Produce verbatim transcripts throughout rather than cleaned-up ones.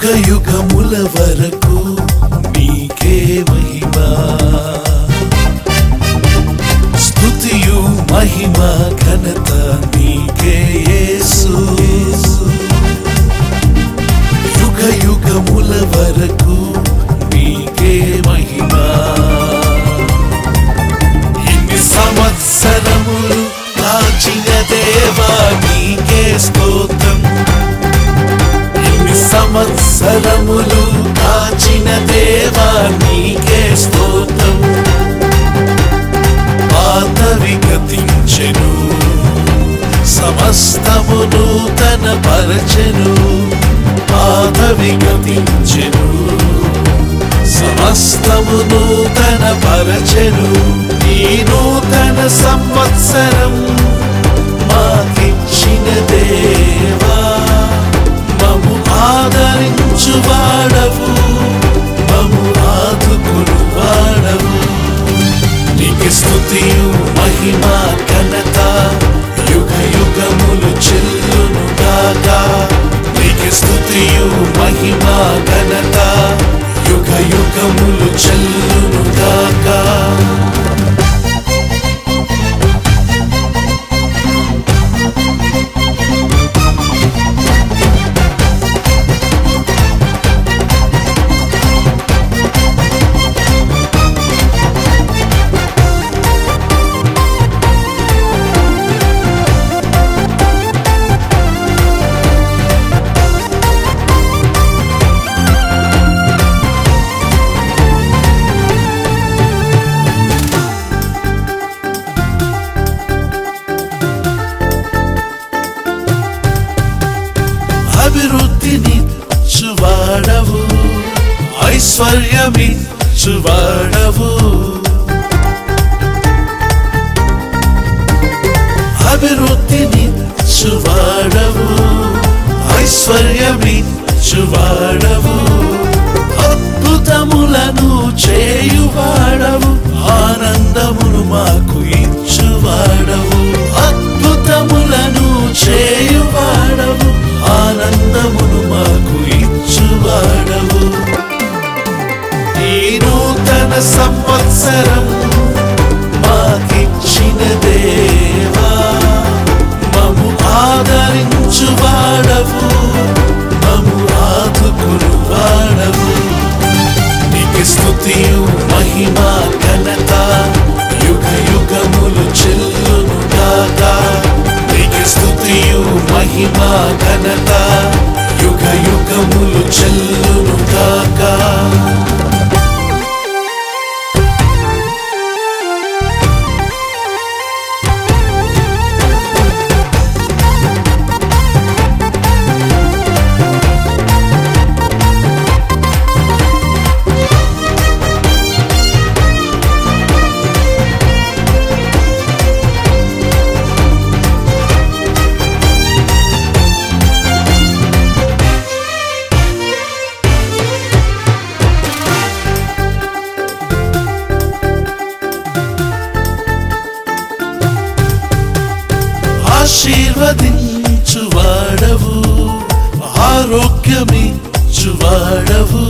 యుగ యుగముల వరకు నీకే మహిమా స్తుతియు మహిమ ఘనత నీకే యేసు యుగ యుగముల వరకు నీకే మహిమా ఇన్ని సంవత్సరములు కాచిన దేవా నీకే స్తోత్రం ఇన్ని సంవత్సరములు కాచిన దేవా నీకే స్తోత్రం పాతవి గతించెను సమస్తము నూతన పరచెను పాతవి గతించెను సమస్తము నూతన పరచెను ఈ నూతన సంవత్సరం మాకిచ్చిన దేవా మము ఆదరించువాడవు మము ఆదుకునువాడవు నీకే స్తుతియు మహిమ ఘనత యుగ యుగములు చెల్లును గాక నీకే స్తుతియు మహిమ ఘనత యుగ యుగములు చెల్లును గాక అభివృద్ధినిచ్చువాడవు ఐశ్వర్యమిచ్చువాడవు అభివృద్ధినిచ్చువాడవు ఐశ్వర్యమిచ్చువాడవు అద్భుతములను చేయువాడవు ఆనందమును మాకు ఇచ్చువాడవు అద్భుతములను చేయువాడవు ఆనందమును మాకు ఇచ్చువాడవు ఈ నూతన సంవత్సరం మాకిచ్చిన దేవా మము ఆదరించువాడవు మము ఆదుకునువాడవు నీకే స్తుతియు మహిమ ఘనత యుగ యుగములు చెల్లును గాక నీకే స్తుతియు మహిమ ఘనత యుగ యుగములు చెల్లును గాక ఆశీర్వదించువాడవు ఆరోగ్యమిచ్చువాడవు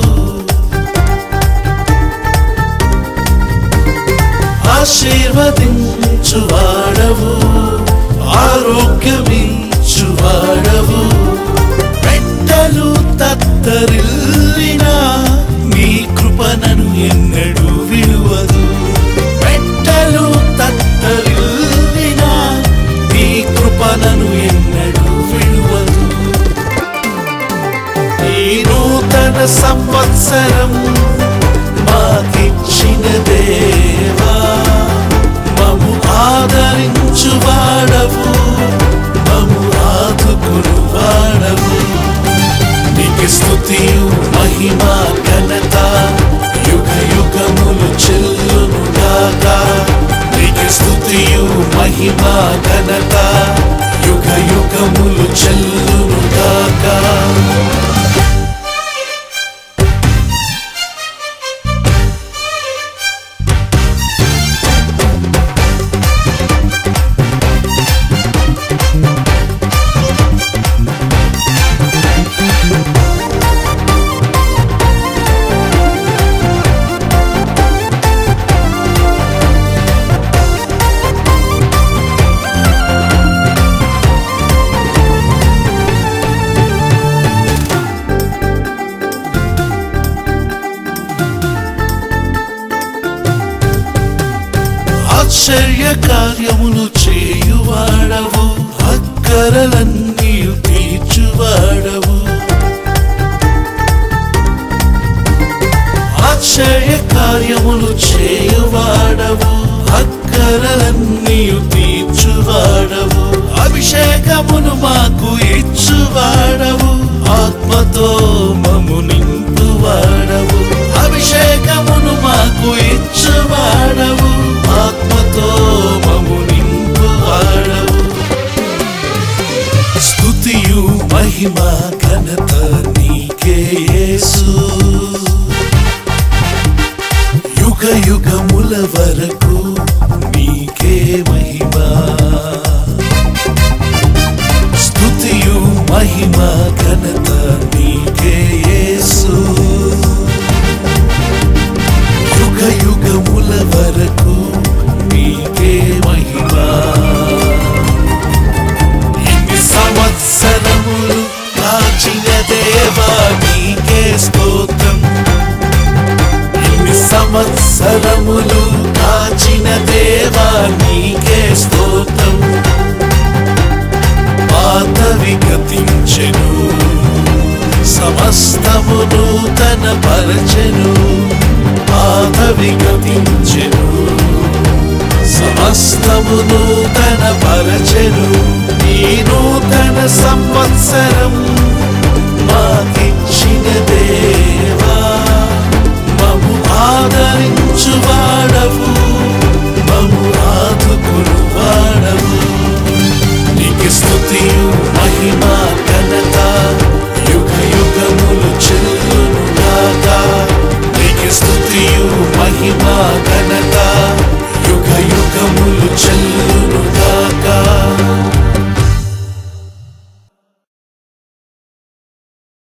ఆశీర్వదించువాడవు ఆరోగ్యమిచ్చువాడవు పెట్టలు తత్తరిల్లినా నీ కృపణను ఎన్నడూ విడువదు పెట్టలు తత్తరిల్లినా నీ కృపణను ఎన్నడూ విడువదు ఈ నూతన సంవత్సరం మాకిచ్చిన దేవా మము ఆదరించువాడవు మము ఆదుకునువాడవు నీకే స్తుతియు మహిమ ఘనత యుగ యుగములు చెల్లును గాక నీకే స్తుతియు మహిమ ఘనత యుగ యుగములు చెల్లును గాక ఆశ్చర్య కార్యములు చేయువాడవు, అక్కరలన్నీ తీర్చువాడవు. ఆశ్చర్య కార్యములు చేయువాడవు, అక్కరలన్నీ తీర్చువాడవు. అభిషేకమును మాకు ఇచ్చువాడవు, ఆత్మతో మము నింపువాడవు. అభిషేకమును మాకు ఇచ్చువాడవు, ఆత్మతో మము నింపువాడవు. స్తుతియు మహిమ ఘనత నీకే యేసు, యుగ యుగముల వరకు నీకే మహిమ. స్తుతియు మహిమ ఘనత నీకే యేసు, యుగ యుగముల వరకు నీకే మహిమ. ఇన్ని సంవత్సరములు కాచిన దేవా నీకే స్తోత్రం. ఇన్ని సంవత్సరములు కాచిన దేవా నీకే స్తోత్రం. పాతవి గతించెను, సమస్తము నూతన పరచెను. పాతవి గతించెను, సమస్తము నూతన పరచెను. ఈ నూతన సంవత్సరం